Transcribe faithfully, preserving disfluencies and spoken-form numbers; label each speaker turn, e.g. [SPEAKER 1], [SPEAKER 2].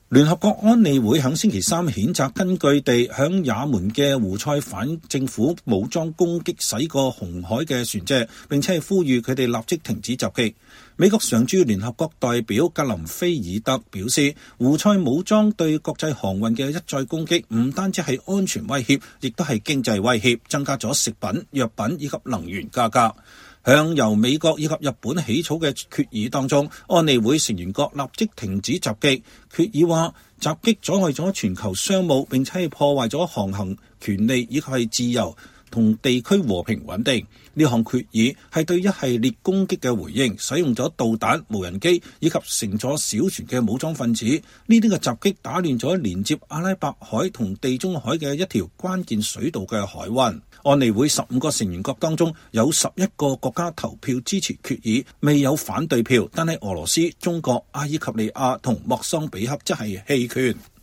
[SPEAKER 1] 聯合國安理會喺星期三譴責根據地響也門嘅胡塞反政府武裝攻擊駛過紅海嘅船隻，並且係呼籲佢哋立即停止襲擊。美國常駐聯合國代表格林菲爾德表示，胡塞武裝對國際航運嘅一再攻擊唔單止係安全威脅，亦都係經濟威脅，增加咗食品、藥品以及能源價格。向由美國以及日本起草嘅決議當中，安理會成員國立即停止襲擊。決議話，襲擊阻礙咗全球商務，並且係破壞咗航行權利以及係自由同地區和平穩定。呢項決議係對一系列攻擊嘅回應，使用咗導彈、無人機以及乘坐小船嘅武裝分子。呢啲嘅襲擊打亂咗連接阿拉伯海同地中海嘅一條關鍵水道嘅海灣。安理會十五個成員國當中有十一個國家投票支持決議，未有反對票，但係俄羅斯、中國、阿爾及利亞同莫桑比克則係棄權。